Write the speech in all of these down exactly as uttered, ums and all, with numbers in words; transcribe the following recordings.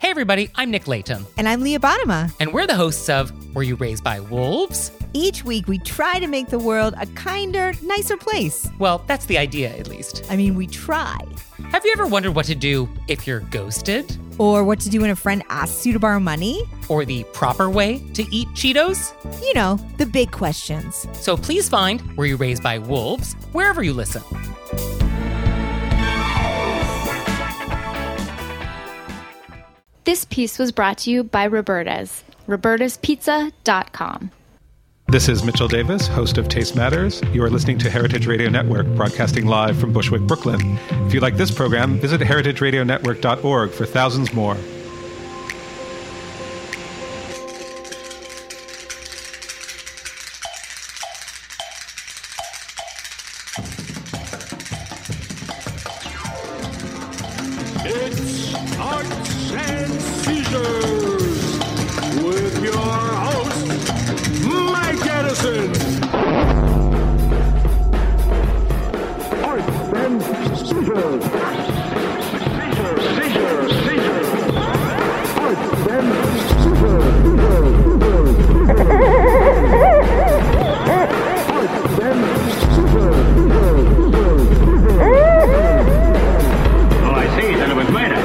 Hey everybody, I'm Nick Layton. And I'm Leah Bottima. And we're the hosts of Were You Raised by Wolves? Each week we try to make the world a kinder, nicer place. Well, that's the idea, at least. I mean, we try. Have you ever wondered what to do if you're ghosted? Or what to do when a friend asks you to borrow money? Or the proper way to eat Cheetos? You know, the big questions. So please find Were You Raised by Wolves wherever you listen. This piece was brought to you by Roberta's, robertas pizza dot com. This is Mitchell Davis, host of Taste Matters. You are listening to Heritage Radio Network, broadcasting live from Bushwick, Brooklyn. If you like this program, visit heritage radio network dot org for thousands more. It's Arts and Seizures with your host, Mike Edison. Arts and Seizures. Seizures, seizures, seizures. Arts and Seizures. Arts and Seizures. Oh, I see. Then it was murder.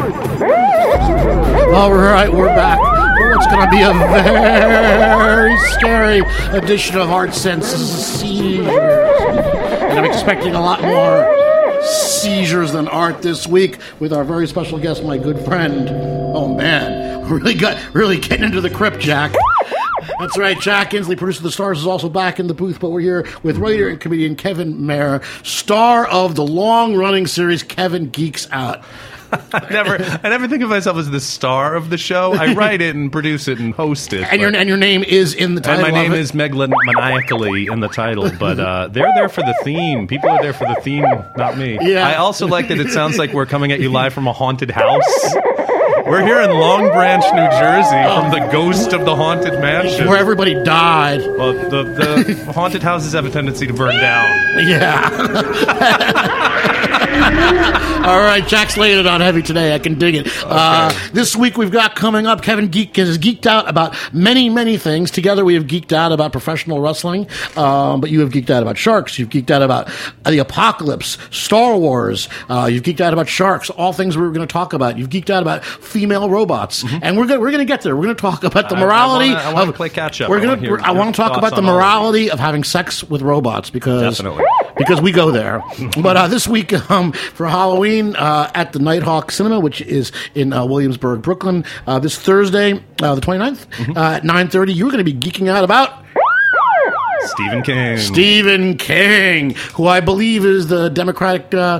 All right, we're back for what's going to be a very scary edition of Arts and Seizures. And I'm expecting a lot more seizures than art this week with our very special guest, my good friend. Oh, man. Really got really getting into the crypt, Jack. That's right, Jack Inslee, producer of The Stars, is also back in the booth, but we're here with writer and comedian Kevin Mayer, star of the long-running series Kevin Geeks Out. I never, I never think of myself as the star of the show. I write it and produce it and host it. And your and your name is in the title. And my of name it. is megalomaniacally in the title, but uh, they're there for the theme. People are there for the theme, not me. Yeah. I also like that it sounds like we're coming at you live from a haunted house. We're here in Long Branch, New Jersey, from the ghost of the haunted mansion. Where everybody died. Well, the, the haunted houses have a tendency to burn down. Yeah. All right, Jack's laying it on heavy today. I can dig it. Okay. Uh, this week we've got coming up, Kevin Geek has geeked out about many, many things. Together we have geeked out about professional wrestling, um, but you have geeked out about sharks. You've geeked out about the apocalypse, Star Wars. Uh, you've geeked out about sharks, all things we were going to talk about. You've geeked out about female robots, mm-hmm. and we're going we're going to get there. We're going to talk about the morality. I, I want to play catch up. We're I going to. I want to talk about the morality of having sex with robots because Definitely. because we go there. But uh, this week um, for Halloween uh, at the Nighthawk Cinema, which is in uh, Williamsburg, Brooklyn, uh, this Thursday, uh, the twenty-ninth, mm-hmm. uh, at nine thirty, you're going to be geeking out about Stephen King. Stephen King, who I believe is the Democratic... Uh,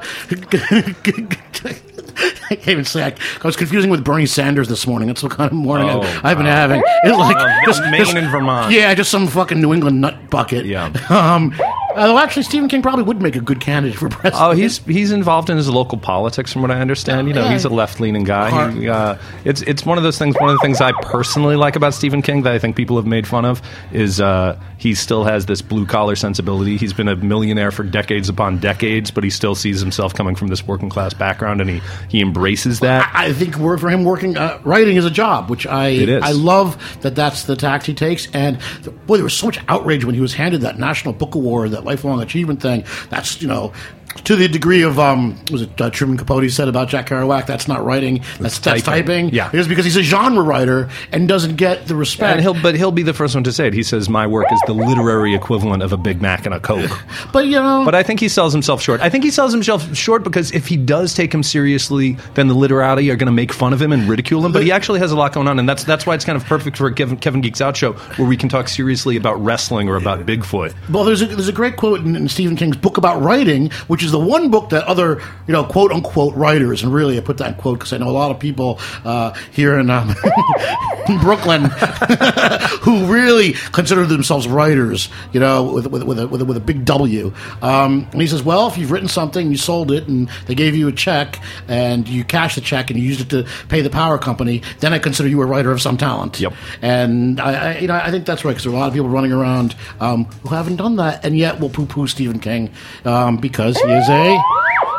I can't even say. I, I was confusing with Bernie Sanders this morning. That's what kind of morning oh, I, I've been wow. having. It's like uh, just, Maine just, and Vermont. Yeah, just some fucking New England nut bucket. Yeah. Um, although actually, Stephen King probably would make a good candidate for president. Oh, he's he's involved in his local politics, from what I understand. You know, yeah. he's a left-leaning guy. He, uh, it's it's one of those things. One of the things I personally like about Stephen King that I think people have made fun of is uh, he still has this blue-collar sensibility. He's been a millionaire for decades upon decades, but he still sees himself coming from this working-class background, and he, he embraces that. I, I think for him, working uh, writing is a job, which I It is. I love that that's the tact he takes. And boy, there was so much outrage when he was handed that National Book Award, that lifelong achievement thing. That's, you know, to the degree of, um, was it uh, Truman Capote said about Jack Kerouac, that's not writing, that's, that's typing. typing. Yeah. Because, because he's a genre writer and doesn't get the respect. And he'll, but he'll be the first one to say it. He says, my work is the literary equivalent of a Big Mac and a Coke. But, you know... But I think he sells himself short. I think he sells himself short because if he does take him seriously, then the literati are going to make fun of him and ridicule him. But he actually has a lot going on, and that's that's why it's kind of perfect for a Kevin, Kevin Geeks Out show, where we can talk seriously about wrestling or about Bigfoot. Well, there's a, there's a great quote in, in Stephen King's book about writing, which is the one book that other, you know, quote unquote writers, and really I put that in quote because I know a lot of people uh, here in, um, in Brooklyn who really consider themselves writers, you know, with with with a, with a, with a big W. Um, and he says, well, if you've written something, you sold it, and they gave you a check, and you cashed the check, and you used it to pay the power company, then I consider you a writer of some talent. Yep. And I, I you know, I think that's right because there are a lot of people running around um, who haven't done that, and yet will poo-poo Stephen King um, because he is a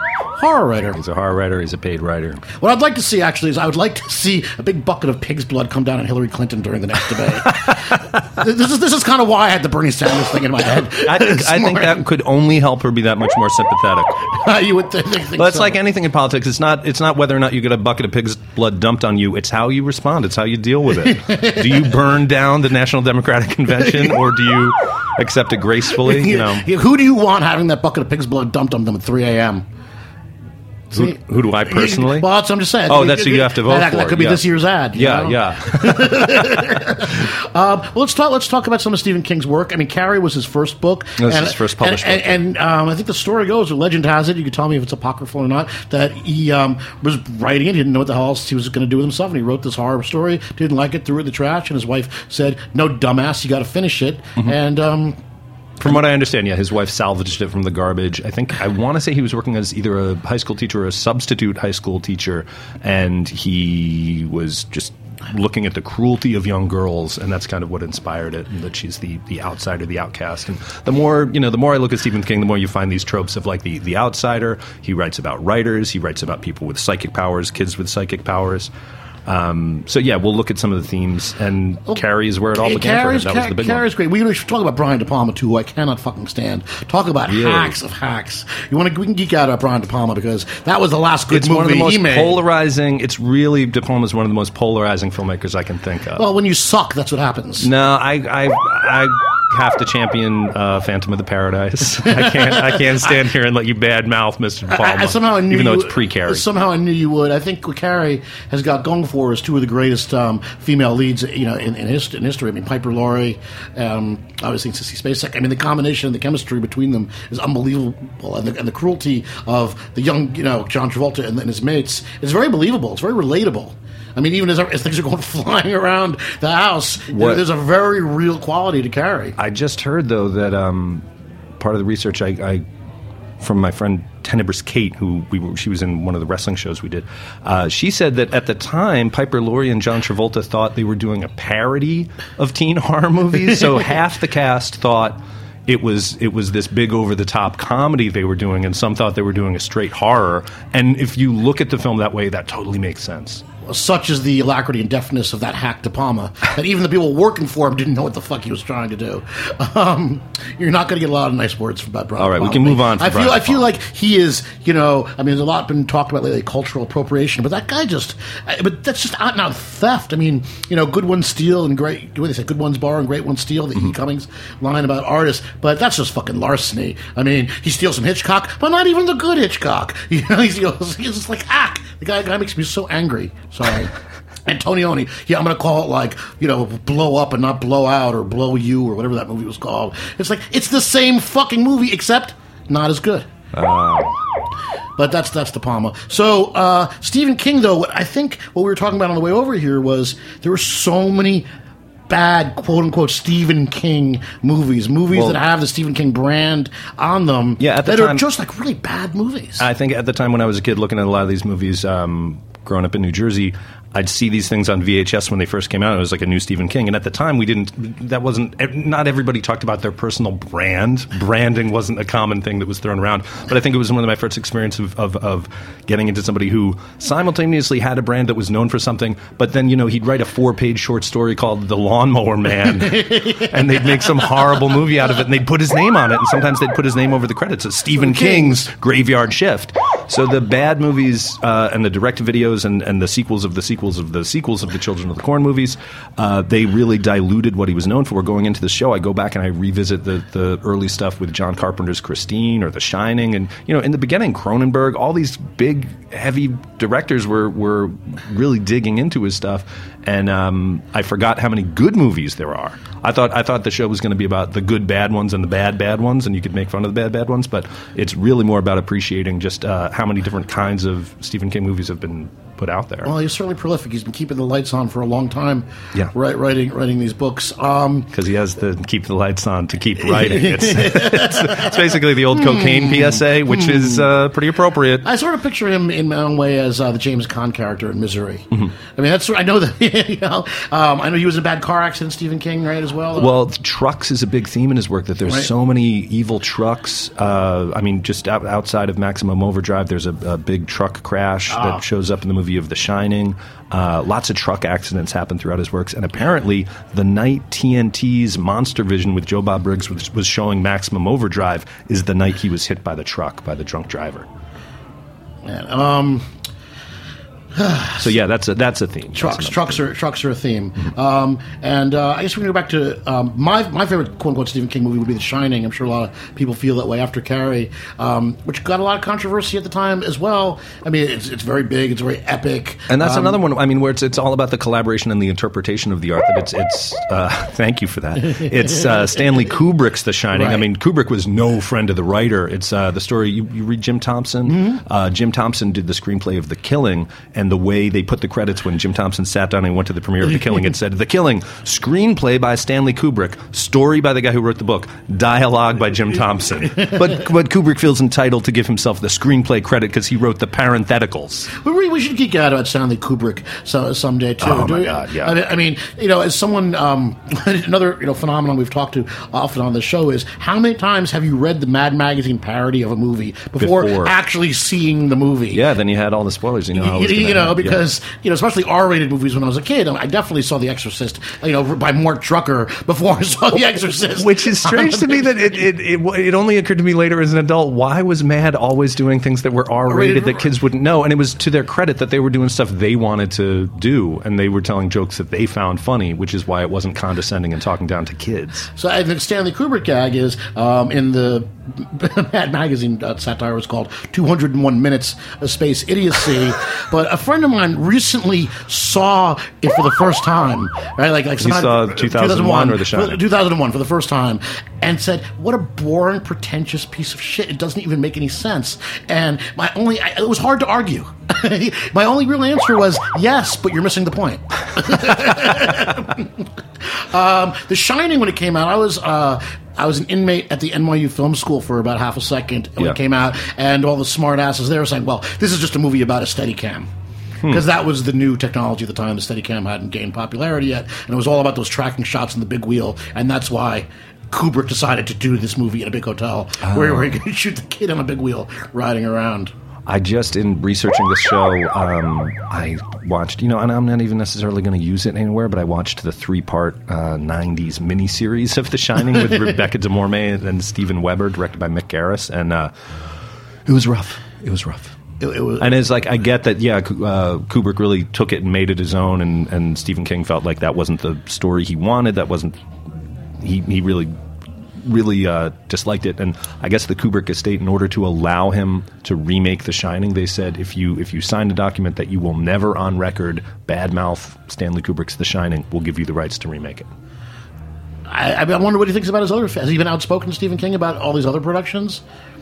horror writer. He's a horror writer. He's a paid writer. What I'd like to see, actually, is I would like to see a big bucket of pig's blood come down on Hillary Clinton during the next debate. this is this is kind of why I had the Bernie Sanders thing in my head. I think, I think that could only help her be that much more sympathetic. you would th- think But it's so. like anything in politics. It's not. It's not whether or not you get a bucket of pig's blood dumped on you. It's how you respond. It's how you deal with it. Do you burn down the National Democratic Convention, or do you accept it gracefully? You know, Who do you want having that bucket of pig's blood dumped on them at three a.m.? who, who do I personally? Well, that's what I'm just saying. Oh, that's who you have to vote that, for. That could be yeah. this year's ad. you Yeah, know? yeah. um, well, let's talk. Let's talk about some of Stephen King's work. I mean, Carrie was his first book. That was and, his first published and, book. And, and um, I think the story goes, or legend has it, you can tell me if it's apocryphal or not, that he um, was writing it. He didn't know what the hell else he was going to do with himself, and he wrote this horror story. Didn't like it, threw it in the trash, and his wife said, "No, dumbass, you got to finish it." Mm-hmm. And um, From what I understand, yeah, his wife salvaged it from the garbage. I think I want to say he was working as either a high school teacher or a substitute high school teacher, and he was just looking at the cruelty of young girls, and that's kind of what inspired it. And that she's the, the outsider, the outcast. And the more you know, the more I look at Stephen King, the more you find these tropes of like the the outsider. He writes about writers. He writes about people with psychic powers, kids with psychic powers. Um, so yeah, we'll look at some of the themes, and well, Carrie is where it all began Carrie's, for him. That was the big Carrie's one. great. We should talk about Brian De Palma too, who I cannot fucking stand. Talk about Really? hacks of hacks. You want to? We can geek out about Brian De Palma because that was the last good It's movie one of the most he made. polarizing. It's really De Palma's one of the most polarizing filmmakers I can think of. Well, when you suck, that's what happens. No, I, I, I have to champion uh, Phantom of the Paradise. I can't, I can't stand here and let you badmouth Mister De Palma, I, I somehow I knew even though you, it's pre-Carrie. Somehow I knew you would. I think what Carrie has got going for her is two of the greatest um, female leads, you know, in, in, hist- in history. I mean, Piper Laurie, um, obviously Sissy Spacek. I mean, the combination, the chemistry between them is unbelievable, and the, and the cruelty of the young, you know, John Travolta and, and his mates is very believable. It's very relatable. I mean, even as, as things are going flying around the house, What? there's a very real quality to Carrie. I just heard though that um, part of the research I, I from my friend Tenebrous Kate, who we were, she was in one of the wrestling shows we did. Uh, she said that at the time, Piper Laurie and John Travolta thought they were doing a parody of teen horror movies. So half the cast thought it was it was this big over the top comedy they were doing, and some thought they were doing a straight horror. And if you look at the film that way, that totally makes sense. Such is the alacrity and deftness of that hack De Palma that even the people working for him didn't know what the fuck he was trying to do. Um, you're not going to get a lot of nice words about Brian. All right, De we Palma. can move on from I feel, Brian I De feel Palma. like he is, you know. I mean, there's a lot been talked about lately, cultural appropriation, but that guy just, but that's just out and out theft. I mean, you know, good ones steal and great. What do they say? Good ones borrow and great ones steal. The Mm-hmm. E. Cummings line about artists, but that's just fucking larceny. I mean, he steals from Hitchcock, but not even the good Hitchcock. You know, he's, he's just like ah, the guy, guy makes me so angry. Sorry. Antonioni, yeah, I'm going to call it like, you know, Blow Up and not Blow Out or Blow You or whatever that movie was called. It's like, it's the same fucking movie, except not as good. Uh, But that's that's De Palma. So, uh, Stephen King, though, what I think what we were talking about on the way over here was there were so many bad, quote-unquote, Stephen King movies, movies Well, that have the Stephen King brand on them Yeah, at the that time- are just like really bad movies. I think at the time when I was a kid looking at a lot of these movies, um, growing up in New Jersey, I'd see these things on V H S when they first came out. It was like a new Stephen King. And at the time, we didn't, that wasn't, not everybody talked about their personal brand. Branding wasn't a common thing that was thrown around. But I think it was one of my first experiences of, of, of getting into somebody who simultaneously had a brand that was known for something, but then, you know, he'd write a four-page short story called The Lawnmower Man, and they'd make some horrible movie out of it, and they'd put his name on it, and sometimes they'd put his name over the credits as Stephen King's Graveyard Shift. So the bad movies uh, and the direct videos and, and the sequels of the sequels of the sequels of the Children of the Corn movies, uh, they really diluted what he was known for. Going into the show, I go back and I revisit the, the early stuff with John Carpenter's Christine or The Shining. And, you know, in the beginning, Cronenberg, all these big, heavy directors were, were really digging into his stuff. And um, I forgot how many good movies there are. I thought I thought the show was going to be about the good bad ones and the bad bad ones, and you could make fun of the bad bad ones. But it's really more about appreciating just uh, how many different kinds of Stephen King movies have been put out there. Well, he's certainly prolific. He's been keeping the lights on for a long time. Yeah. Right, writing writing these books. Um, Because he has to keep the lights on to keep writing. It's, it's, it's basically the old cocaine P S A, which is uh, pretty appropriate. I sort of picture him in my own way as uh, the James Caan character in Misery. Mm-hmm. I mean, that's I know that. You know, um, I know he was in a bad car accident. Stephen King, right, as well. Well, trucks is a big theme in his work. That there's Right. so many evil trucks. Uh, I mean, just out, outside of Maximum Overdrive, there's a, a big truck crash Ah. that shows up in the movie of The Shining. Uh, lots of truck accidents happen throughout his works, and apparently, the night T N T's Monster Vision with Joe Bob Briggs was, was showing Maximum Overdrive is the night he was hit by the truck by the drunk driver. Man, um, So yeah, that's a that's a theme. trucks, That's trucks are trucks are a theme. Um, and uh, I guess we can go back to um, my my favorite quote unquote Stephen King movie would be The Shining. I'm sure a lot of people feel that way after Carrie, um, which got a lot of controversy at the time as well. I mean, it's it's very big, it's very epic, And that's um, another one. I mean, where it's it's all about the collaboration and the interpretation of the art. That it's it's. Uh, thank you for that. It's uh, Stanley Kubrick's The Shining. I Right. mean, Kubrick was no friend of the writer. It's uh, the story. You, you read Jim Thompson. Mm-hmm. Uh, Jim Thompson did the screenplay of The Killing, and the way they put the credits when Jim Thompson sat down and went to the premiere of The Killing, it said The Killing, screenplay by Stanley Kubrick, story by the guy who wrote the book, dialogue by Jim Thompson. But but Kubrick feels entitled to give himself the screenplay credit because he wrote the parentheticals. We, we should geek out about Stanley Kubrick so, someday too. Oh, Do my we? God, yeah. I mean, I mean, you know, as someone, um, another you know phenomenon we've talked to often on the show is how many times have you read the Mad Magazine parody of a movie before, Before. actually seeing the movie? Yeah, then you had all the spoilers. You know, how it was You, gonna you know, end. Yeah. because you know, especially R-rated movies. When I was a kid, I definitely saw The Exorcist, you know, by Mark Drucker before I saw The Exorcist. Which is strange to me that it, it, it, it only occurred to me later as an adult. Why was Mad always doing things that were R-rated that kids wouldn't know? And it was to their credit that they were doing stuff they wanted to do, and they were telling jokes that they found funny, which is why it wasn't condescending and talking down to kids. So I think Stanley Kubrick gag is um, in the Mad Magazine uh, satire was called two hundred one Minutes of Space Idiocy. But a friend of mine recently saw it for the first time, right? Like, like He saw two thousand one or The Shining? two thousand one for the first time, and said, "What a boring, pretentious piece of shit! It doesn't even make any sense." And my only, I, it was hard to argue. My only real answer was yes, but you're missing the point. um, The Shining, when it came out, I was. Uh, I was an inmate at the N Y U Film School for about half a second when Yeah. it came out, and all the smart asses there were saying, well, this is just a movie about a Steadicam. Because that was the new technology at the time. The Steadicam hadn't gained popularity yet, and it was all about those tracking shots in the big wheel, and that's why Kubrick decided to do this movie in a big hotel, where he could shoot the kid on a big wheel riding around. I just, in researching this show, um, I watched, you know, and I'm not even necessarily going to use it anywhere, but I watched the three-part uh, nineties miniseries of The Shining with Rebecca De Mornay and Steven Weber, directed by Mick Garris, and uh, it was rough. It was rough. It, it was, And it's like, I get that, yeah, Ku- uh, Kubrick really took it and made it his own, and, and Stephen King felt like that wasn't the story he wanted, that wasn't, he, he really... really uh, disliked it, and I guess the Kubrick estate, in order to allow him to remake The Shining, they said if you if you sign a document that you will never on record badmouth Stanley Kubrick's The Shining, we'll give you the rights to remake it. I, I wonder what he thinks about his other. Has he been outspoken to Stephen King about all these other productions?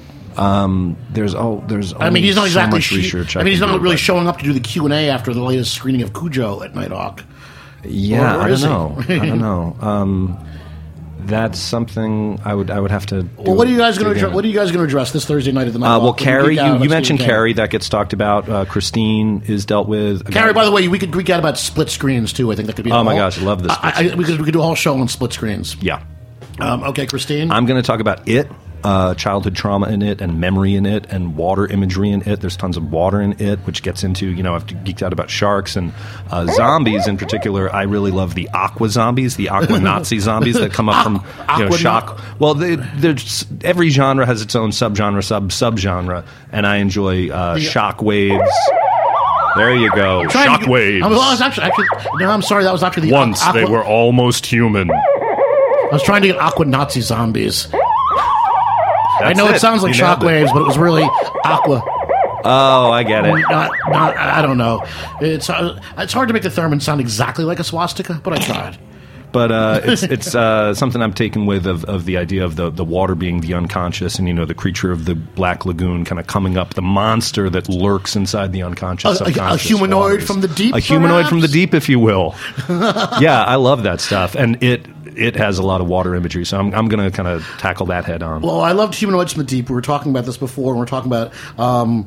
Um, there's oh, there's I mean, he's not so exactly. much she- research. I mean, he's can not do, really but- showing up to do the Q and A after the latest screening of Cujo at Nighthawk. Yeah, Or- or I is don't he? know. I don't know. Um, that's something I would I would have to. Well, what are you guys going to dig address? in. What are you guys going to address this Thursday night at the Uh, Nighthawk? well, When we Carrie, geek out you, about you mentioned Stephen King? Carrie. That gets talked about. Uh, Christine is dealt with. Carrie, by the way, we could geek out about split screens too. I think that could be. a Oh my whole- gosh, I love the split I, I, we could we could do a whole show on split screens. Yeah. Um, okay, Christine. I'm going to talk about It, uh, childhood trauma in It, and memory in It, and water imagery in It. There's tons of water in It, which gets into, you know, I've geeked out about sharks and uh, zombies in particular. I really love the aqua zombies, the aqua Nazi zombies that come up from, you know, Aqua- shock. Well, they, there's, every genre has its own subgenre, sub subgenre, and I enjoy uh, shock waves. There you go, Trying shock to- waves. I was, I was actually, actually, no, I'm sorry. That was actually the Once aqua, they were almost human. I was trying to get aqua Nazi zombies. I That's know it, sounds like You nailed it. shockwaves, but it was really aqua. Oh, I get it. Not, not, I don't know. It's uh, it's hard to make the theremin sound exactly like a swastika, but I tried. But uh, it's it's uh, something I'm taken with of, of the idea of the, the water being the unconscious, and you know the creature of the Black Lagoon kind of coming up, the monster that lurks inside the unconscious, A, a, a subconscious humanoid waters. from the deep, a humanoid perhaps? from the deep, if you will. Yeah, I love that stuff, and it it has a lot of water imagery, so I'm I'm going to kind of tackle that head on. Well, I loved Humanoids from the Deep. We were talking about this before, and we we're talking about. Um,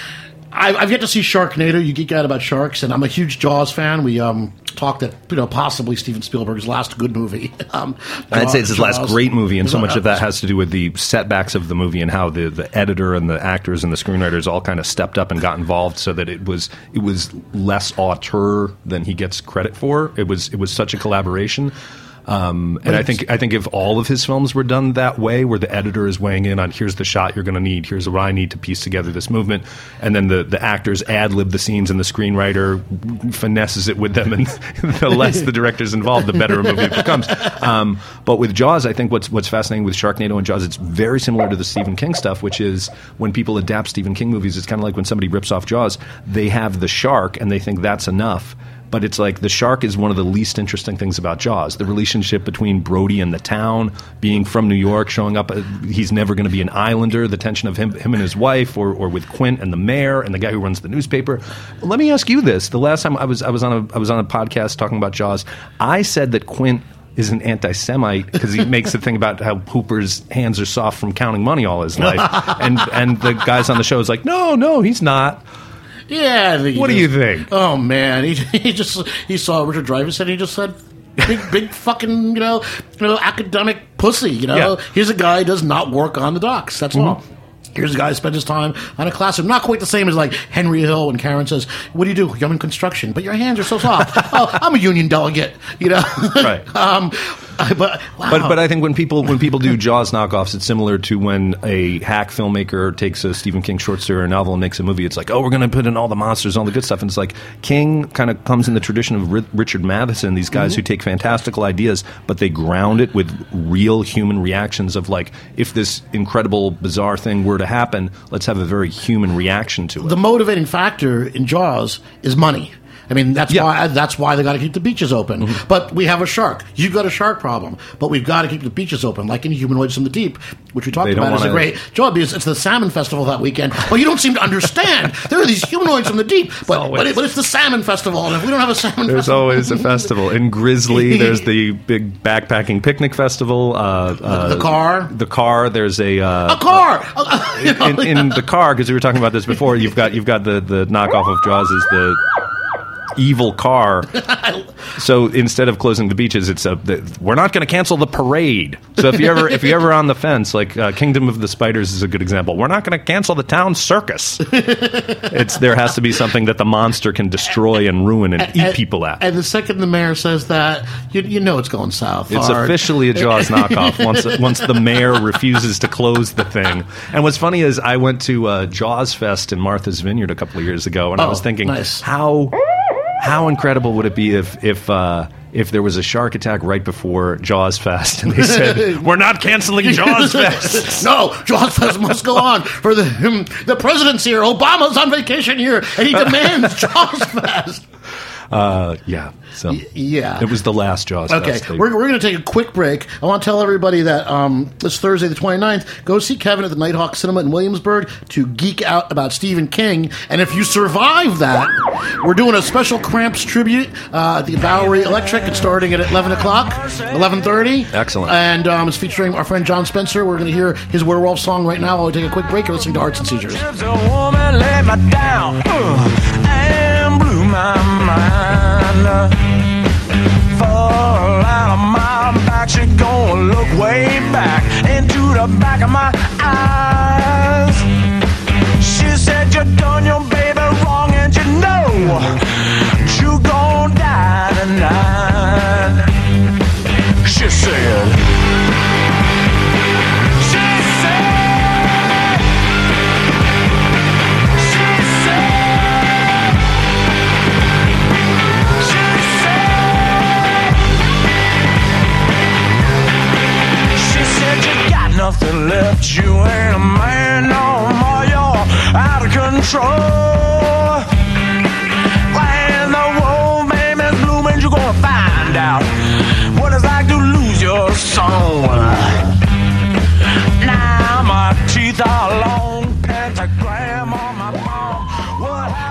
I, I've yet to see Sharknado. You geek out about sharks, and I'm a huge Jaws fan. We um, talked that you know possibly Steven Spielberg's last good movie. um, I'd say it's his Jaws. last great movie, and so much of that has to do with the setbacks of the movie and how the, the editor and the actors and the screenwriters all kind of stepped up and got involved, so that it was it was less auteur than he gets credit for. It was it was such a collaboration. Um, and I think I think if all of his films were done that way, where the editor is weighing in on here's the shot you're going to need, here's what I need to piece together this movement, and then the, the actors ad-lib the scenes and the screenwriter finesses it with them, and the less the director's involved, the better a movie it becomes. Um, but with Jaws, I think what's what's fascinating with Sharknado and Jaws, it's very similar to the Stephen King stuff, which is when people adapt Stephen King movies, it's kind of like when somebody rips off Jaws, they have the shark and they think that's enough. But it's like the shark is one of the least interesting things about Jaws. The relationship between Brody and the town, being from New York, showing up, uh, he's never going to be an islander, the tension of him him and his wife, or, or with Quint and the mayor and the guy who runs the newspaper. Let me ask you this. The last time I was I was on a I was on a podcast talking about Jaws, I said that Quint is an anti-Semite because he makes the thing about how Hooper's hands are soft from counting money all his life. and and the guys on the show is like, no, no, he's not. Yeah. I think he What do just- you think? Oh man, he, he just he saw Richard Dreyfuss and he just said, "Big, big fucking you know, you know, academic pussy." You know, Yeah. here's a guy who does not work on the docks. That's all. Here's a guy who spends his time on a classroom. Not quite the same as like Henry Hill when Karen says, "What do you do? I'm in construction, but your hands are so soft." Oh, I'm a union delegate. You know, Right. um, but wow. But but I think when people when people do Jaws knockoffs, it's similar to when a hack filmmaker takes a Stephen King short story or novel and makes a movie. It's like, oh, we're going to put in all the monsters, all the good stuff, and it's like King kind of comes in the tradition of Ri- Richard Matheson, these guys who take fantastical ideas, but they ground it with real human reactions of like, if this incredible, bizarre thing were to happen, let's have a very human reaction to it. the motivating factor in Jaws is money. I mean, that's Yeah. why that's why they got to keep the beaches open. But we have a shark. You've got a shark problem. But we've got to keep the beaches open, like in Humanoids from the Deep, which we talked They don't about. Is a wanna- great job because it's the salmon festival that weekend. Well, you don't seem to understand. There are these humanoids from the deep, but always- but, it, but it's the salmon festival, and if we don't have a salmon There's festival, always a festival. In Grizzly, there's the big backpacking picnic festival. Uh, uh, the car. The car. There's a... Uh, a car. You know, in, in the car, because we were talking about this before, you've got you've got the, the knockoff of Jaws is the evil car. So instead of closing the beaches, it's a the, we're not going to cancel the parade. So if you ever if you ever on the fence, like uh, Kingdom of the Spiders is a good example. We're not going to cancel the town circus. It's there has to be something that the monster can destroy and ruin and eat and- people at. And the second the mayor says that, you, you know it's going south. It's hard. officially a Jaws knockoff once once the mayor refuses to close the thing. And what's funny is I went to uh, Jaws Fest in Martha's Vineyard a couple of years ago, and I Oh, was thinking, nice. how how incredible would it be if if uh, if there was a shark attack right before Jaws Fest, and they said we're not canceling Jaws Fest. No, Jaws Fest must go on for the um, the president's here. Obama's on vacation here, and he demands Jaws Fest. Uh, yeah, so Yeah. it was the last Jaws Okay, Fest. They- we're, we're going to take a quick break. I want to tell everybody that um, this Thursday, the twenty-ninth, go see Kevin at the Nighthawk Cinema in Williamsburg to geek out about Stephen King. And if you survive that, we're doing a special Cramps tribute uh, at the Bowery Electric. It's starting at eleven o'clock, eleven thirty. Excellent. And um, it's featuring our friend John Spencer. We're going to hear his werewolf song right now while we take a quick break. You're listening to Arts and Seizures. Just a woman let me down uh, and blew my mind. Fall out of my back, she gonna look way back into the back of my eyes. She said you done your baby wrong and you know you gon' die tonight. She said. She said. She said. She said. She said you got nothing left. You ain't a man no more. You're out of control. When the wolf man is blooming, you're gonna find out what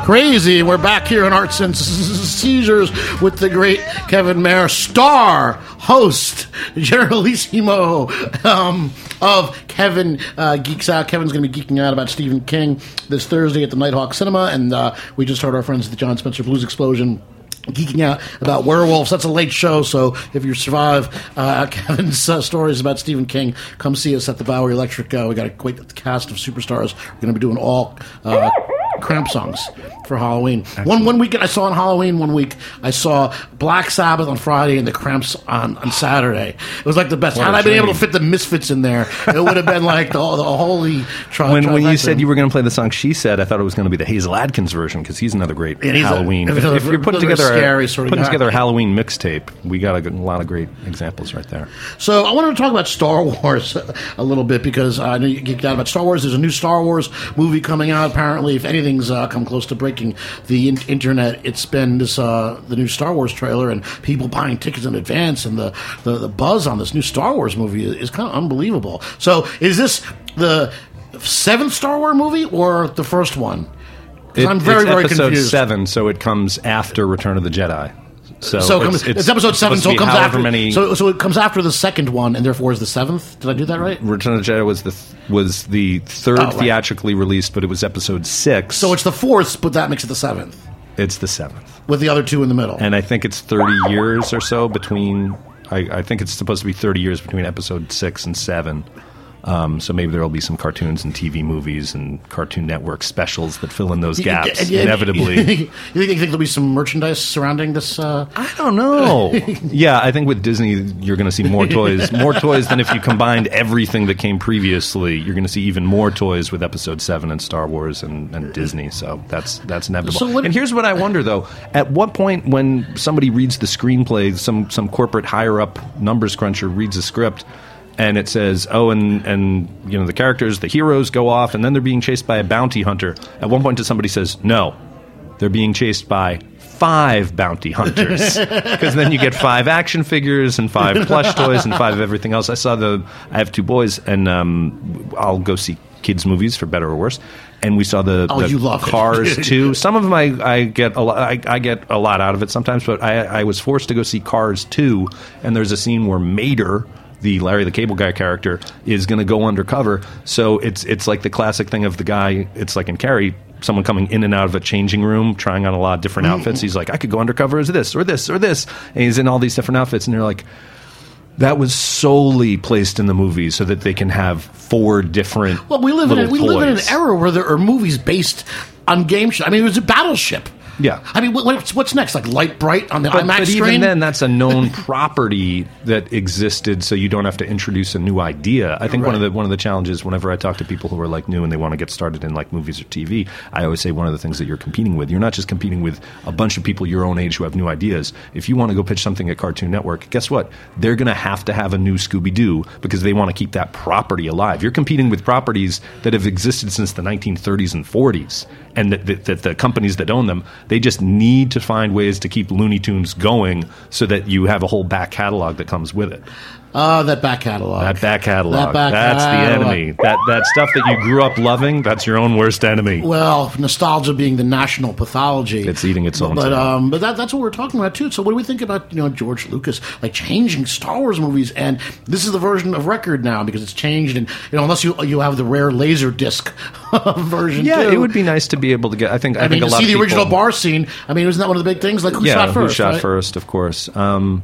crazy. We're back here in Arts and Seizures with the great Kevin Mayer, star, host, generalissimo um, of Kevin uh, Geeks Out. Kevin's going to be geeking out about Stephen King this Thursday at the Nighthawk Cinema, and uh, we just heard our friends at the John Spencer Blues Explosion geeking out about werewolves. That's a late show, so if you survive uh, Kevin's uh, stories about Stephen King, come see us at the Bowery Electric. Uh, we got a great cast of superstars. We're going to be doing all uh, Cramp songs for Halloween. One one weekend I saw on Halloween. One week I saw Black Sabbath on Friday and the Cramps on, on Saturday. It was like the best. What Had a I been dream. able to fit the Misfits in there, it would have been like the, the holy. Tri- When, when you trifecta. said you were going to play the song She Said, I thought it was going to be the Hazel Adkins version because he's another great And he's a- Halloween. if if, it's a- if you're putting another together scary a, sort of putting guy. together a Halloween mixtape, we got a, good- a lot of great examples right there. So I wanted to talk about Star Wars a little bit because I know you geeked out about Star Wars. There's a new Star Wars movie coming out. Apparently, if anything's uh, come close to breaking the in- internet, it's been this uh, the new Star Wars trailer and people buying tickets in advance, and the, the, the buzz on this new Star Wars movie is, is kind of unbelievable. So is this the seventh Star Wars movie or the first one? Because I'm very, it's very episode confused. seven, so it comes after Return of the Jedi. So, So it comes, it's, episode seven, supposed so to it be comes however after. many. So, so it comes after the second one, and therefore is the seventh. Did I do that right? Return of the Jedi was the th- was the third Oh, right. theatrically released, but it was episode six. So it's the fourth, but that makes it the seventh, it's the seventh, with the other two in the middle. and I think it's thirty years or so between. I, I think it's supposed to be thirty years between episode six and seven. Um, so maybe there will be some cartoons and T V movies and Cartoon Network specials that fill in those gaps. And- and- inevitably, you think, you think there'll be some merchandise surrounding this? Uh, I don't know. Yeah, I think with Disney, you're going to see more toys, more toys than if you combined everything that came previously. You're going to see even more toys with Episode Seven and Star Wars and, and Disney. So that's that's inevitable. So what- and here's what I wonder though: at what point, when somebody reads the screenplay, some some corporate higher up numbers cruncher reads a script, and it says, oh, and, and you know the characters, the heroes go off, and then they're being chased by a bounty hunter. At one point, does somebody says, no, they're being chased by five bounty hunters, because then you get five action figures and five plush toys and five of everything else. I saw the. I have two boys, and um, I'll go see kids movies for better or worse. And we saw the, Oh, the you love it. Cars too. Some of them I, I get a lot. I, I get a lot out of it sometimes, but I, I was forced to go see Cars two, and there's a scene where Mater, the Larry the Cable Guy character, is going to go undercover. So it's it's like the classic thing of the guy. It's like in Carrie, someone coming in and out of a changing room, trying on a lot of different outfits. He's like, I could go undercover as this or this or this, and he's in all these different outfits, and they're like, that was solely placed in the movie so that they can have four different. well, we live in a, little we live in an toys. era where there are movies based on game shows. I mean, it was a Battleship. Yeah. I mean, what, what's, what's next? Like Light Bright on the But, IMAX but screen? even then, that's a known property that existed, so you don't have to introduce a new idea. I think one of the one of the challenges, whenever I talk to people who are like new and they want to get started in like movies or T V, I always say one of the things that you're competing with, you're not just competing with a bunch of people your own age who have new ideas. If you want to go pitch something at Cartoon Network, guess what? They're going to have to have a new Scooby-Doo because they want to keep that property alive. You're competing with properties that have existed since the nineteen thirties and forties, and that, that, that the companies that own them, they just need to find ways to keep Looney Tunes going so that you have a whole back catalog that comes with it. Ah, that back catalog. That back catalog. That back that's catalog. the enemy. That that stuff that you grew up loving, that's your own worst enemy. Well, nostalgia being the national pathology. It's eating its own But tail. um, but that, that's what we're talking about too. So what do we think about, you know, George Lucas like changing Star Wars movies? And this is the version of record now because it's changed. And you know, unless you you have the rare laser disc version. Yeah, too. it would be nice to be able to get. I think. I, I, think mean, a to lot see of the people, original bar scene. I mean, wasn't that one of the big things? Like who yeah, shot first? who shot right? first? Of course. Um,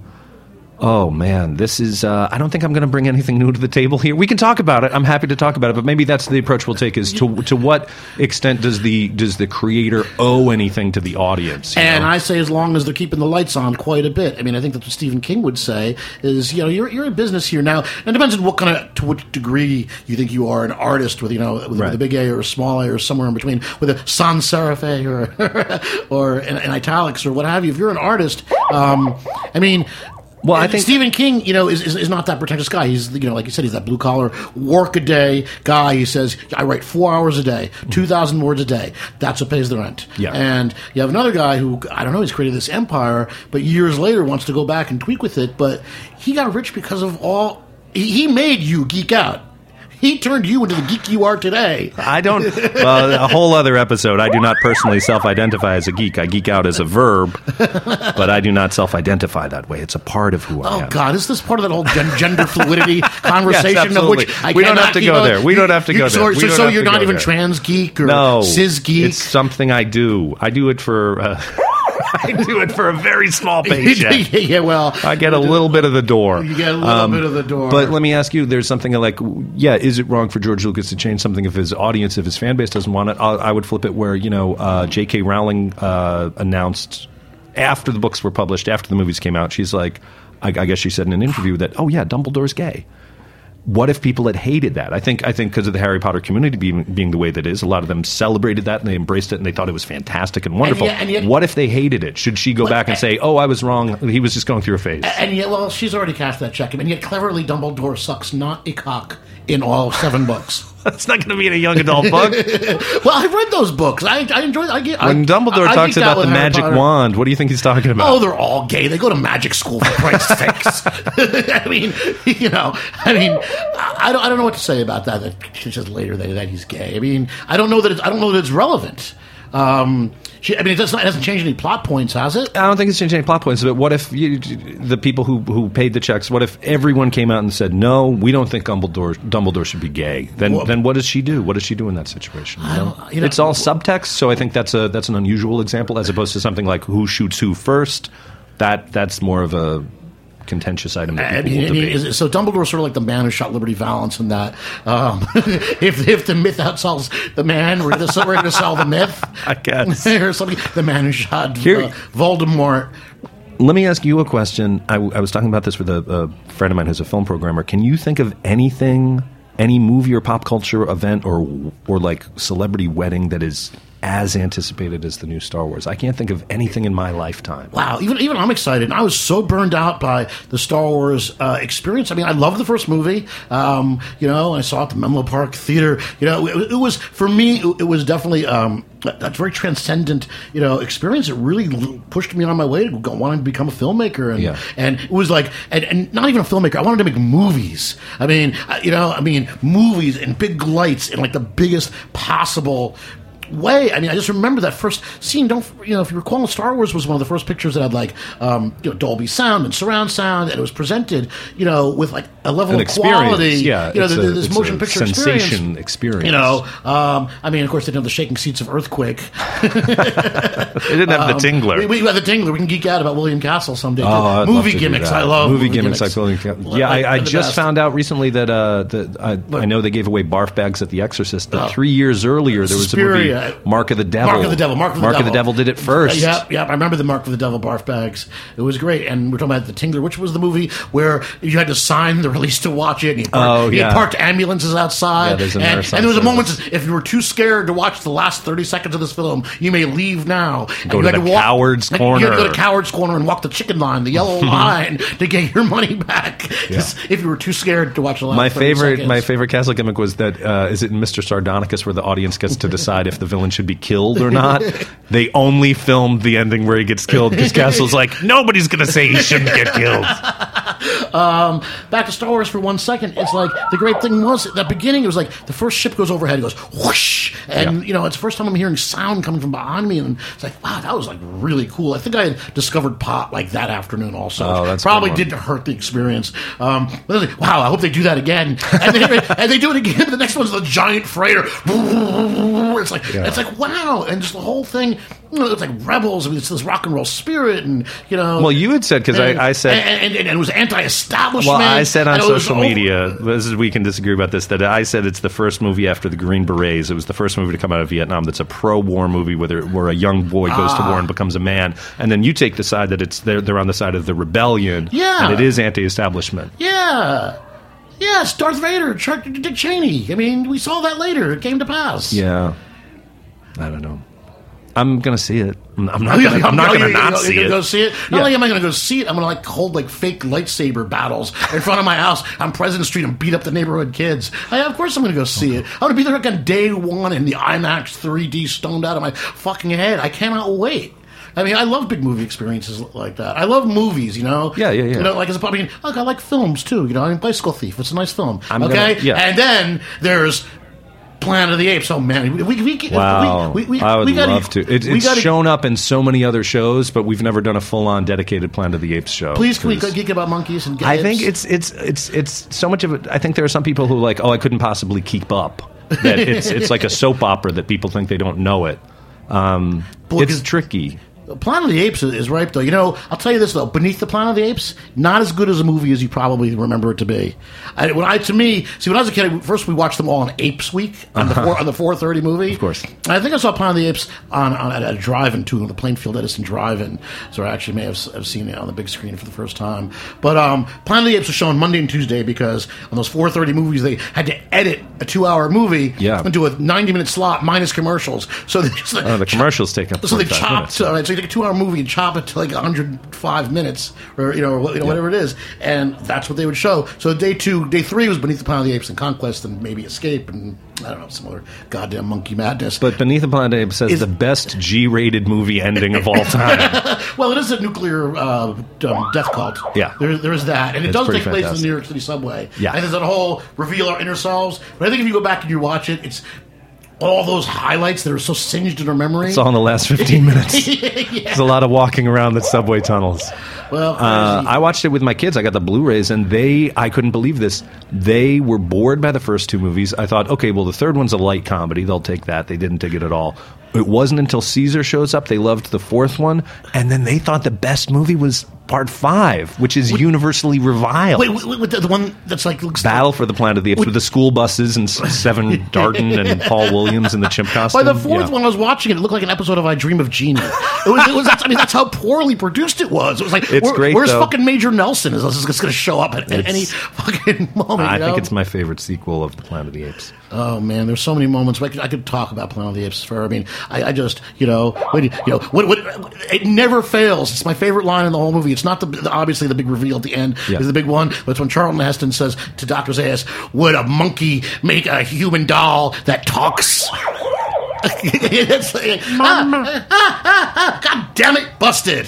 oh man, this is. Uh, I don't think I'm going to bring anything new to the table here. We can talk about it. I'm happy to talk about it, but maybe that's the approach we'll take. Is to to what extent does the does the creator owe anything to the audience? you And know? I say as long as they're keeping the lights on quite a bit. I mean, I think that's what Stephen King would say is, you know, you're, you're in business here now. And it depends on what kind of, to what degree you think you are an artist with, you know, with, Right. with a big A or a small A or somewhere in between, with a sans serif A or, or in, in italics or what have you. If you're an artist, um, I mean, Well, I think- Stephen King, you know, is, is is not that pretentious guy. He's, you know, like you said, he's that blue collar work a day guy. He says, I write four hours a day, two thousand words a day. That's what pays the rent. Yeah. And you have another guy who, I don't know, he's created this empire, but years later wants to go back and tweak with it. But he got rich because of all he, he made you geek out. he turned you into the geek you are today. I don't. Well, a whole other episode. I do not personally self-identify as a geek. I geek out as a verb, but I do not self-identify that way. It's a part of who I Oh am. God, is this part of that whole gen- gender fluidity conversation? Yes, of which I we don't cannot have to keep go on- there. We don't have to you- go so, there. We So, don't so have you're to not go even there. trans geek or No, cis geek? It's something I do. I do it for. Uh, I do it for a very small paycheck. yeah, well, I get a little bit of the door. You get a little bit of the door. But let me ask you: there's something like, yeah, is it wrong for George Lucas to change something if his audience, if his fan base doesn't want it? I'll, I would flip it where you know uh, J K. Rowling uh, announced after the books were published, after the movies came out, she's like, I, I guess she said in an interview that, oh yeah, Dumbledore's gay. What if people had hated that? I think I think because of the Harry Potter community being, being the way that it is, a lot of them celebrated that and they embraced it and they thought it was fantastic and wonderful. And yet- and yet- what if they hated it? Should she go back and say, oh, I was wrong, he was just going through a phase? And yet, well, she's already cashed that check. And yet, cleverly, Dumbledore sucks not a cock in all seven books. That's not going to be in a young adult book. Well, I've read those books. I, I enjoy. I get When I, Dumbledore I, I talks geeked out about the with Harry magic Potter. wand, what do you think he's talking about? Oh, they're all gay. They go to magic school for Christ's sakes. I mean, you know, I mean, I don't, I don't know what to say about that. That she says later that, that he's gay. I mean, I don't know that it's, I don't know that it's relevant. Um, she, I mean, it doesn't, it hasn't changed any plot points, has it? I don't think it's changed any plot points, but what if you, the people who, who paid the checks, what if everyone came out and said, no, we don't think Dumbledore, Dumbledore should be gay? Then Well- then what does she do? What does she do in that situation? You I know? don't- you know- it's all subtext, so I think that's a that's an unusual example as opposed to something like who shoots who first. That That's more of a contentious item that I people mean, will I mean, debate. is it- so Dumbledore's sort of like the man who shot Liberty Valance in that. Um, if if the myth outsells the man, we're going to we're going to sell the myth. I guess. or something. The man who shot Here- uh, Voldemort. Let me ask you a question. I, I was talking about this with a, a friend of mine who's a film programmer. Can you think of anything, any movie or pop culture event or or like celebrity wedding that is as anticipated as the new Star Wars? I can't think of anything in my lifetime. Wow, even even I'm excited. I was so burned out by the Star Wars uh, experience. I mean, I loved the first movie. Um, you know, I saw it at the Menlo Park Theater. You know, it, it was for me. It, it was definitely um, a, a very transcendent, you know, experience. It really l- pushed me on my way to go, wanting to become a filmmaker. And Yeah. and it was like, and, and not even a filmmaker. I wanted to make movies. I mean, uh, you know, I mean, movies and big lights in like the biggest possible way. I mean, I just remember that first scene. Don't you know? If you recall, Star Wars was one of the first pictures that had like um, you know, Dolby sound and surround sound, and it was presented, you know, with like a level An of quality. experience, yeah, you know, it's the, a- this it's motion a picture sensation experience. You know, um, I mean, of course, they didn't have the shaking seats of Earthquake. They didn't have the Tingler. We, we had the Tingler. We can geek out about William Castle someday. Oh, I'd love movie to do gimmicks. that. I love movie gimmicks. Like William Castle. Yeah, Like, I, I the just best. found out recently that uh, that I, I know they gave away barf bags at The Exorcist. But Oh. three years earlier, there was Suspiria. a movie, Mark of the Devil. Mark of the Devil. Mark of the Devil. Devil did it first. Yep, yep. I remember the Mark of the Devil barf bags. It was great. And we're talking about the Tingler, which was the movie where you had to sign the release to watch it. And you parked, Oh, you yeah. parked ambulances outside. Yeah, there's a and, nurse and there was a on moment service. if you were too scared to watch the last thirty seconds of this film, you may leave now. And Go you to had the walk- Coward's You had to go Corner. to Coward's Corner and walk the chicken line, the yellow line, to get your money back. Just if you were too scared to watch the last My thirty favorite, seconds. my favorite Castle gimmick was that uh, is it in Mister Sardonicus where the audience gets to decide if the villain should be killed or not. They only filmed the ending where he gets killed because Castle's like, nobody's going to say he shouldn't get killed. Um, back to Star Wars for one second. It's like the great thing was at the beginning. It was like the first ship goes overhead. It goes whoosh, and Yeah. you know it's the first time I'm hearing sound coming from behind me, and it's like wow, that was like really cool. I think I had discovered pot like that afternoon also. Oh, that's a probably good one. didn't hurt the experience. Um, but I was like, wow, I hope they do that again, and they, and they do it again. The next one's the giant freighter. It's like Yeah. it's like wow, and just the whole thing. You know, it's like rebels. I mean, it's this rock and roll spirit, and you know. Well, you had said because and- I, I said. and, and, and it was anti-establishment. Well, I said on and it was social over- media, this is, we can disagree about this, that I said it's the first movie after the Green Berets. It was the first movie to come out of Vietnam that's a pro-war movie where, there- where a young boy goes to Ah. war and becomes a man. And then you take the side that it's they're, they're on the side of the rebellion. Yeah. And it is anti-establishment. Yeah. Yes, Darth Vader, Chuck, Dick Cheney. I mean, we saw that later. It came to pass. Yeah. I don't know. I'm going to see it. I'm I'm not Oh, yeah, going to I'm not you're going to gonna- not you're see gonna it. Go see it. Not Yeah. only am I going to go see it, I'm going to like hold like fake lightsaber battles in front of my house on President Street and beat up the neighborhood kids. I, of course, I'm going to go see it. I'm going to be there like on day one in the IMAX three D, stoned out of my fucking head. I cannot wait. I mean, I love big movie experiences like that. I love movies, you know? Yeah, yeah, yeah. You know, like, as a, I mean, look, I like films, too, you know? I mean, Bicycle Thief, it's a nice film, I'm okay? gonna- yeah. And then there's Planet of the Apes. Oh, man. We, we, we, Wow, we, we, we, I would we gotta, love to. It, we it's gotta, shown up in so many other shows, but we've never done a full-on dedicated Planet of the Apes show. Please, can we 'cause geek about monkeys and get I think it's it's it's it's so much of it. I think there are some people who are like, oh, I couldn't possibly keep up. That it's it's like a soap opera that people think they don't know it. Um, Boy, it's 'cause- tricky. Planet of the Apes is, is ripe, though. You know, I'll tell you this, though. Beneath the Planet of the Apes, not as good as a movie as you probably remember it to be. I, when I, to me, see, when I was a kid, first we watched them all on Apes Week, on, Uh-huh. the, four, on the four thirty movie. Of course. And I think I saw Planet of the Apes on, on at a drive-in, too, the Plainfield Edison drive-in. So I actually may have, have seen it on the big screen for the first time. But um, Planet of the Apes was shown Monday and Tuesday because on those four thirty movies, they had to edit a two-hour movie Yeah. into a ninety-minute slot minus commercials. So they just like, Oh, the commercials take up so they forty-five chopped. minutes. All right, so you take a two-hour movie and chop it to like one hundred five minutes, or you know, or, you know whatever it is, and that's what they would show. So day two, day three was Beneath the Planet of the Apes and Conquest, and maybe Escape, and I don't know, some other goddamn monkey madness. But Beneath the Planet of the Apes says Is- the best G-rated movie ending of all time. Well, it is a nuclear uh, um, death cult. Yeah. there, there is that, and it It's does pretty take place in fantastic. the New York City subway. Yeah. and there's that whole reveal our inner selves. But I think if you go back and you watch it, it's all those highlights that are so singed in our memory. It's all in the last fifteen minutes. There's a lot of walking around the subway tunnels. Well, Uh, crazy. I watched it with my kids. I got the Blu-rays, and they, I couldn't believe this. They were bored by the first two movies. I thought, okay, well, the third one's a light comedy. They'll take that. They didn't dig it at all. It wasn't until Caesar shows up, they loved the fourth one, and then they thought the best movie was part five, which is universally reviled. Wait, wait, wait, the, the one that's like looks Battle for the Planet of the Apes with the school buses and S- Seven Darden and Paul Williams in the chimp By costume. the fourth Yeah. one, I was watching it. It looked like an episode of I Dream of Jeannie. It was. It was that's, I mean, that's how poorly produced it was. It was like, It's where- great, where's though. fucking Major Nelson? Is this going to show up at, at It's- any fucking moment? I you know? think it's my favorite sequel of the Planet of the Apes. Oh man, there's so many moments. I could, I could talk about Planet of the Apes for. I mean, I, I just, you know, when, you know, what, what, it never fails. It's my favorite line in the whole movie. It's not the, the obviously the big reveal at the end Yeah. is the big one, but it's when Charlton Heston says to Doctor Zayas, "Would a monkey make a human doll that talks?" It's like, ah, ah, ah, ah, God damn it, busted.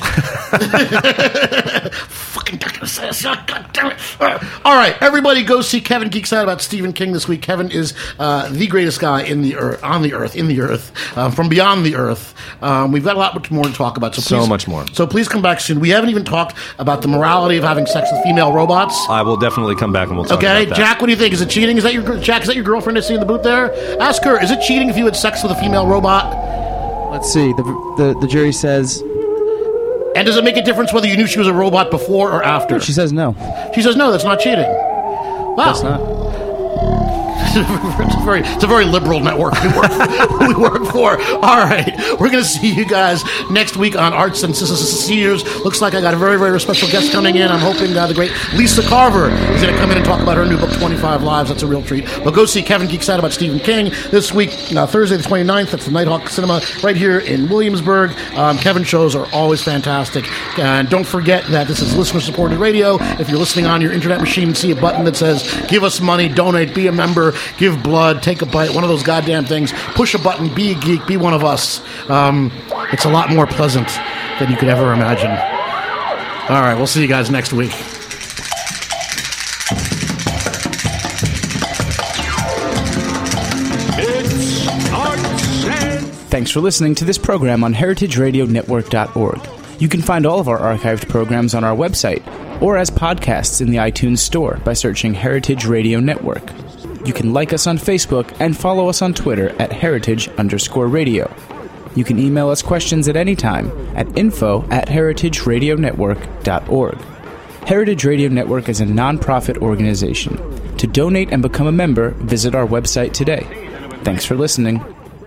Fucking Doctor Zayas, God damn it. All right, everybody go see Kevin Geeks Out about Stephen King this week. Kevin is uh, the greatest guy in the earth, on the earth, in the earth, uh, from beyond the earth. Um, we've got a lot much more to talk about. So, So please, much more. So please come back soon. We haven't even talked about the morality of having sex with female robots. I will definitely come back and we'll talk Okay, about that. Jack, what do you think? Is it cheating? Is that your Jack? Is that your girlfriend I see in the booth there? Ask her. Is it cheating if you had sex with a female robot? Let's see. The, the the jury says And does it make a difference whether you knew she was a robot before or after? she says no. She says no. That's not cheating. Wow. That's not. it's a very, it's a very liberal network we work, we work for. All right, we're going to see you guys next week on Arts and Seniors. Looks like I got a very, very special guest coming in. I'm hoping uh, the great Lisa Carver is going to come in and talk about her new book, twenty-five Lives. That's a real treat. But go see Kevin Geeks Out about Stephen King this week, uh, Thursday the twenty-ninth. That's the Nighthawk Cinema right here in Williamsburg. Um, Kevin shows are always fantastic. And don't forget that this is listener-supported radio. If you're listening on your internet machine and see a button that says, give us money, donate, be a member, give blood, take a bite, one of those goddamn things, push a button, be a geek, be one of us. Um, it's a lot more pleasant than you could ever imagine. All right, we'll see you guys next week. It's Arts and Thanks for listening to this program on heritage radio network dot org. You can find all of our archived programs on our website or as podcasts in the iTunes Store by searching Heritage Radio Network. You can like us on Facebook and follow us on Twitter at heritage underscore radio. You can email us questions at any time at info at heritage radio network dot org. Heritage Radio Network is a non-profit organization. To donate and become a member, visit our website today. Thanks for listening.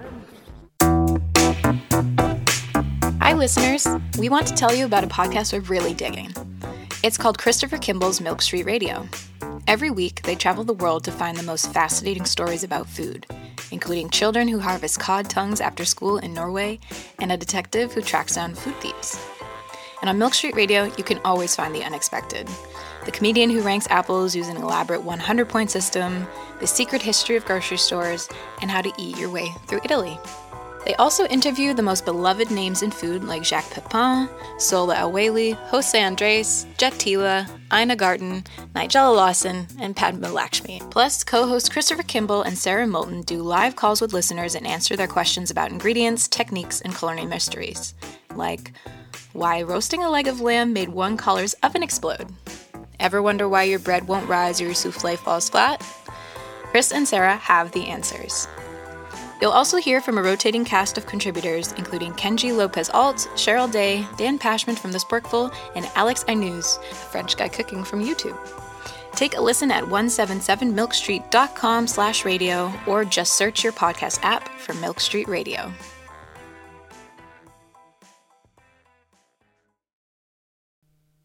Hi, listeners. We want to tell you about a podcast we're really digging. It's called Christopher Kimball's Milk Street Radio. Every week, they travel the world to find the most fascinating stories about food, including children who harvest cod tongues after school in Norway and a detective who tracks down food thieves. And on Milk Street Radio, you can always find the unexpected. The comedian who ranks apples using an elaborate one hundred point system, the secret history of grocery stores, and how to eat your way through Italy. They also interview the most beloved names in food like Jacques Pepin, Sola El-Waylly, Jose Andres, Jet Tila, Ina Garten, Nigella Lawson, and Padma Lakshmi. Plus, co-hosts Christopher Kimball and Sarah Moulton do live calls with listeners and answer their questions about ingredients, techniques, and culinary mysteries. Like, why roasting a leg of lamb made one caller's oven explode? Ever wonder why your bread won't rise or your souffle falls flat? Chris and Sarah have the answers. You'll also hear from a rotating cast of contributors, including Kenji Lopez-Alt, Cheryl Day, Dan Pashman from The Sporkful, and Alex Aynouz, a French guy cooking from YouTube. Take a listen at one seventy-seven milk street dot com slash radio or just search your podcast app for Milk Street Radio.